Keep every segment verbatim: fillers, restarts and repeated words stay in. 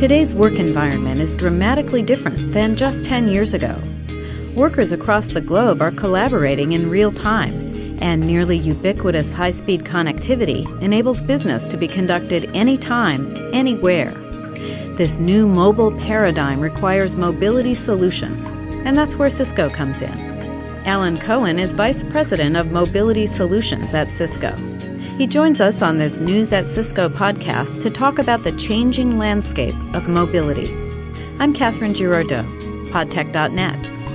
Today's work environment is dramatically different than just ten years ago. Workers across the globe are collaborating in real time, and nearly ubiquitous high-speed connectivity enables business to be conducted anytime, anywhere. This new mobile paradigm requires mobility solutions, and that's where Cisco comes in. Alan Cohen is Vice President of Mobility Solutions at Cisco. He joins us on this News at Cisco podcast to talk about the changing landscape of mobility. I'm Catherine Girardeau, podtech dot net.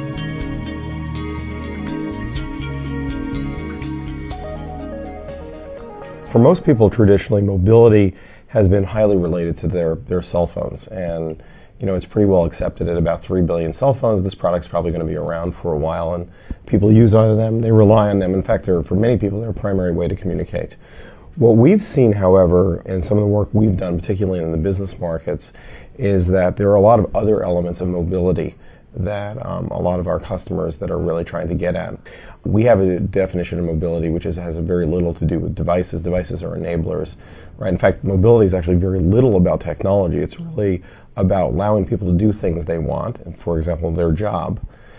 For most people, traditionally, mobility has been highly related to their, their cell phones. And, you know, it's pretty well accepted at about three billion cell phones. This product's probably going to be around for a while, and people use on them. They rely on them. In fact, they're, for many people, they're a primary way to communicate. What we've seen, however, in some of the work we've done, particularly in the business markets, is that there are a lot of other elements of mobility that um, a lot of our customers that are really trying to get at. We have a definition of mobility which is, has very little to do with devices. Devices are enablers, right? In fact, mobility is actually very little about technology. It's really about allowing people to do things they want, for example, their job,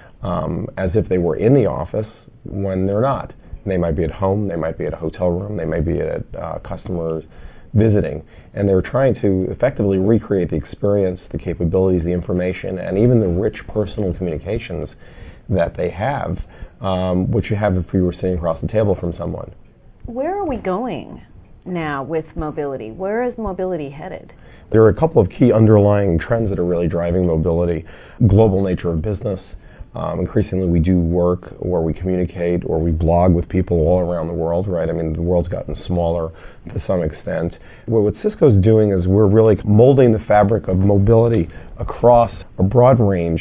um, as if they were in the office when they're not. They might be at home, they might be at a hotel room, they may be at uh, customers visiting, and they're trying to effectively recreate the experience, the capabilities, the information, and even the rich personal communications that they have, um, which you have if you were sitting across the table from someone. Where are we going now with mobility? Where is mobility headed? There are a couple of key underlying trends that are really driving mobility. Global nature of business. Um, increasingly, we do work or we communicate or we blog with people all around the world, right? I mean, the world's gotten smaller to some extent. Well, what Cisco's doing is we're really molding the fabric of mobility across a broad range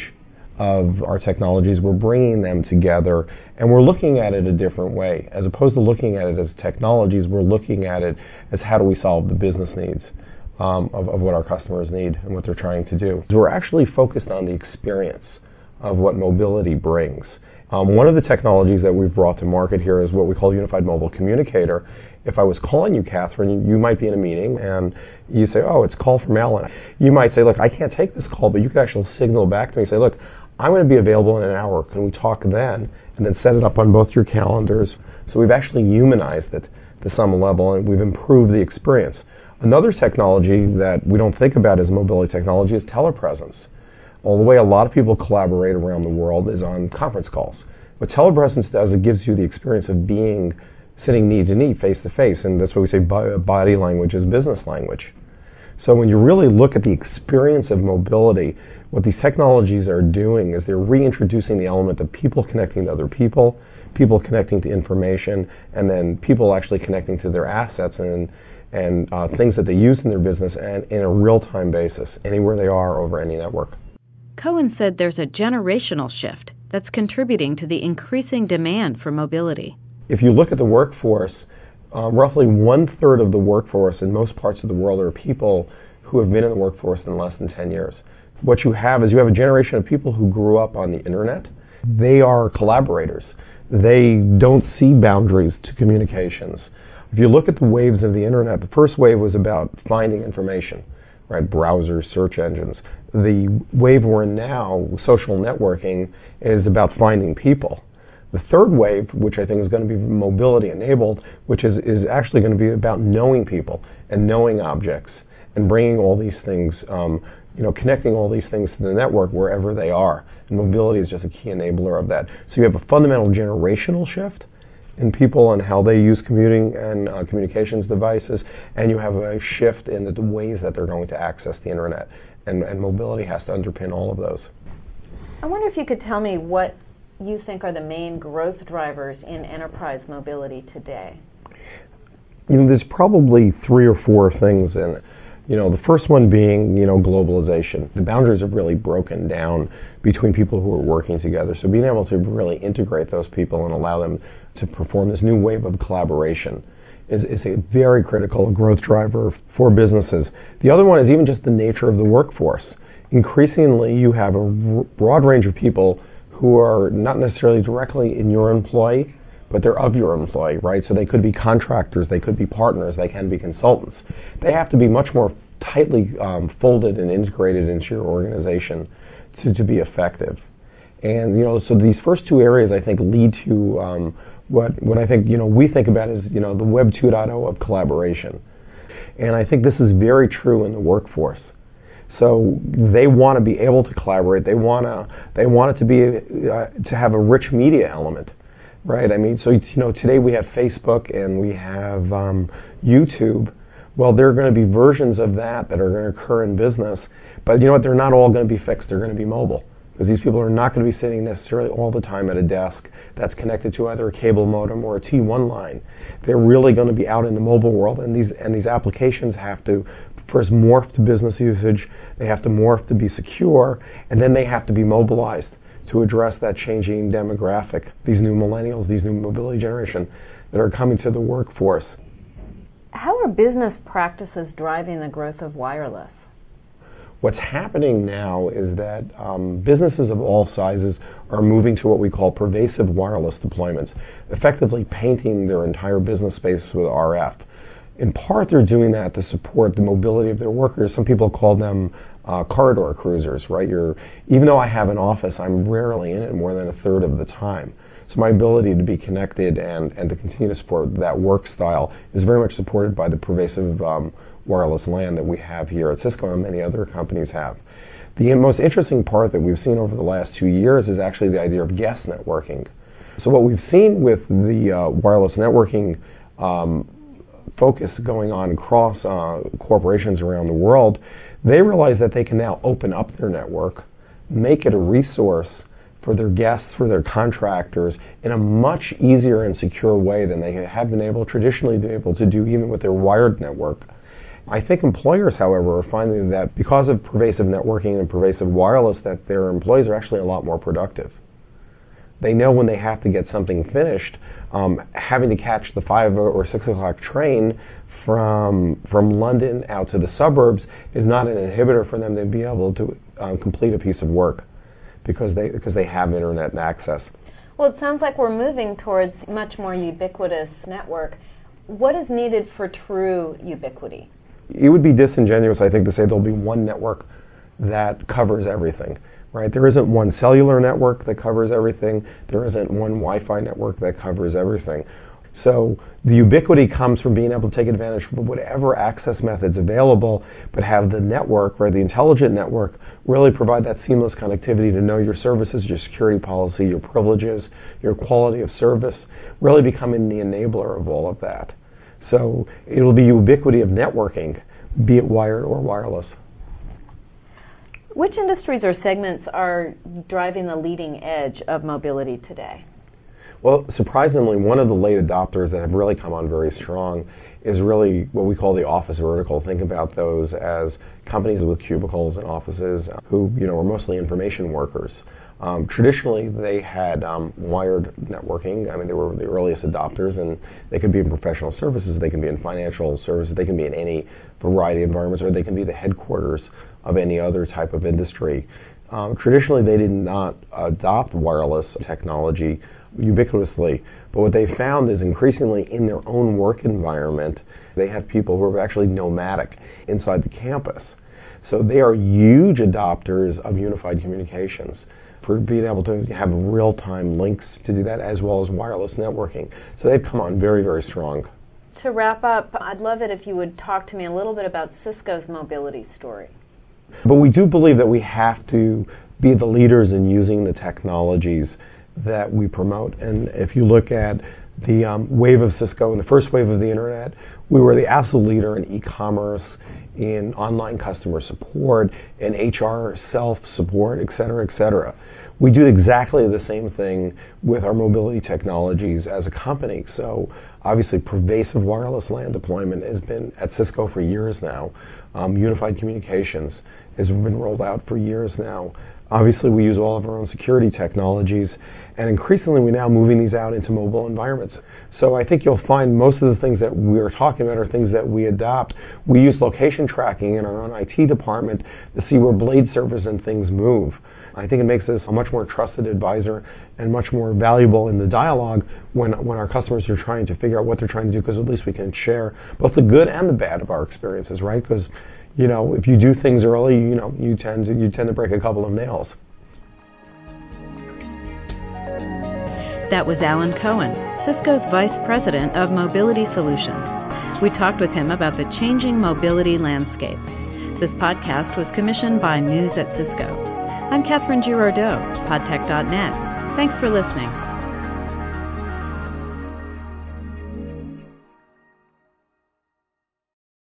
of our technologies. We're bringing them together, and we're looking at it a different way. As opposed to looking at it as technologies, we're looking at it as how do we solve the business needs um, of, of what our customers need and what they're trying to do. So we're actually focused on the experience of what mobility brings. Um, one of the technologies that we've brought to market here is what we call Unified Mobile Communicator. If I was calling you, Catherine, you, you might be in a meeting and you say, oh, it's a call from Alan. You might say, look, I can't take this call, but you can actually signal back to me and say, look, I'm going to be available in an hour. Can we talk then? And then set it up on both your calendars. So we've actually humanized it to some level, and we've improved the experience. Another technology that we don't think about as mobility technology is telepresence. Well, the way a lot of people collaborate around the world is on conference calls. What telepresence does, it gives you the experience of being, sitting knee to knee, face to face, and that's why we say body language is business language. So when you really look at the experience of mobility, what these technologies are doing is they're reintroducing the element of people connecting to other people, people connecting to information, and then people actually connecting to their assets and and uh, things that they use in their business and in a real-time basis, anywhere they are over any network. Cohen said there's a generational shift that's contributing to the increasing demand for mobility. If you look at the workforce, uh, roughly one-third of the workforce in most parts of the world are people who have been in the workforce in less than ten years. What you have is you have a generation of people who grew up on the internet. They are collaborators. They don't see boundaries to communications. If you look at the waves of the internet, the first wave was about finding information, right? Browsers, search engines. The wave we're in now, social networking, is about finding people. The third wave, which I think is going to be mobility enabled, which is, is actually going to be about knowing people and knowing objects and bringing all these things, um, you know, connecting all these things to the network wherever they are. And mobility is just a key enabler of that. So you have a fundamental generational shift in people and how they use commuting and uh, communications devices, and you have a shift in the, the ways that they're going to access the internet. And, and mobility has to underpin all of those. I wonder if you could tell me what you think are the main growth drivers in enterprise mobility today. You know, there's probably three or four things in it. You know, the first one being, you know, globalization. The boundaries have really broken down between people who are working together. So being able to really integrate those people and allow them to perform this new wave of collaboration is, is a very critical growth driver for businesses. The other one is even just the nature of the workforce. Increasingly, you have a r- broad range of people who are not necessarily directly in your employ, but they're of your employ, right? So they could be contractors, they could be partners, they can be consultants. They have to be much more tightly um, folded and integrated into your organization to, to be effective. And, you know, so these first two areas, I think, lead to um, what, what I think, you know, we think about as, you know, the Web two point oh of collaboration. And I think this is very true in the workforce. So they want to be able to collaborate. They want to, they want it to be, uh, to have a rich media element, right? I mean, so, you know, today we have Facebook and we have um, YouTube. Well, there are going to be versions of that that are going to occur in business. But you know what? They're not all going to be fixed. They're going to be mobile. Because these people are not going to be sitting necessarily all the time at a desk that's connected to either a cable modem or a T one line. They're really going to be out in the mobile world, and these and these applications have to first morph to business usage. They have to morph to be secure, and then they have to be mobilized to address that changing demographic, these new millennials, these new mobility generation that are coming to the workforce. How are business practices driving the growth of wireless? What's happening now is that um, businesses of all sizes are moving to what we call pervasive wireless deployments, effectively painting their entire business space with R F. In part, they're doing that to support the mobility of their workers. Some people call them uh, corridor cruisers, right? You're, even though I have an office, I'm rarely in it more than a third of the time. So my ability to be connected and, and to continue to support that work style is very much supported by the pervasive um, wireless LAN that we have here at Cisco and many other companies have. The most interesting part that we've seen over the last two years is actually the idea of guest networking. So what we've seen with the uh, wireless networking um, focus going on across uh, corporations around the world, they realize that they can now open up their network, make it a resource for their guests, for their contractors, in a much easier and secure way than they have been able traditionally to be able to do even with their wired network. I think employers, however, are finding that because of pervasive networking and pervasive wireless, that their employees are actually a lot more productive. They know when they have to get something finished, um, having to catch the five or six o'clock train from from London out to the suburbs is not an inhibitor for them to be able to um, complete a piece of work because they because they have internet access. Well, it sounds like we're moving towards much more ubiquitous network. What is needed for true ubiquity? It would be disingenuous, I think, to say there'll be one network that covers everything, right? There isn't one cellular network that covers everything. There isn't one Wi-Fi network that covers everything. So the ubiquity comes from being able to take advantage of whatever access methods available, but have the network, or the intelligent network, really provide that seamless connectivity to know your services, your security policy, your privileges, your quality of service, really becoming the enabler of all of that. So it will be ubiquity of networking, be it wired or wireless. Which industries or segments are driving the leading edge of mobility today? Well, surprisingly, one of the late adopters that have really come on very strong is really what we call the office vertical. Think about those as companies with cubicles and offices who, you know, are mostly information workers. Um, traditionally, they had um, wired networking. I mean, they were the earliest adopters, and they could be in professional services, they can be in financial services, they can be in any variety of environments, or they can be the headquarters of any other type of industry. Um, traditionally, they did not adopt wireless technology ubiquitously, but what they found is increasingly in their own work environment, they have people who are actually nomadic inside the campus. So they are huge adopters of unified communications, for being able to have real-time links to do that, as well as wireless networking. So they've come on very, very strong. To wrap up, I'd love it if you would talk to me a little bit about Cisco's mobility story. But we do believe that we have to be the leaders in using the technologies that we promote. And if you look at the um, wave of Cisco and the first wave of the internet, we were the absolute leader in e-commerce, in online customer support, in H R self-support, et cetera, et cetera. We do exactly the same thing with our mobility technologies as a company. So obviously pervasive wireless LAN deployment has been at Cisco for years now. Um, unified communications has been rolled out for years now. Obviously we use all of our own security technologies, and increasingly we're now moving these out into mobile environments. So I think you'll find most of the things that we're talking about are things that we adopt. We use location tracking in our own I T department to see where blade servers and things move. I think it makes us a much more trusted advisor and much more valuable in the dialogue when when our customers are trying to figure out what they're trying to do, because at least we can share both the good and the bad of our experiences, right? Because you know, if you do things early, you know, you tend to, you tend to break a couple of nails. That was Alan Cohen, Cisco's Vice President of Mobility Solutions. We talked with him about the changing mobility landscape. This podcast was commissioned by News at Cisco. I'm Catherine Girardeau, podtech dot net. Thanks for listening.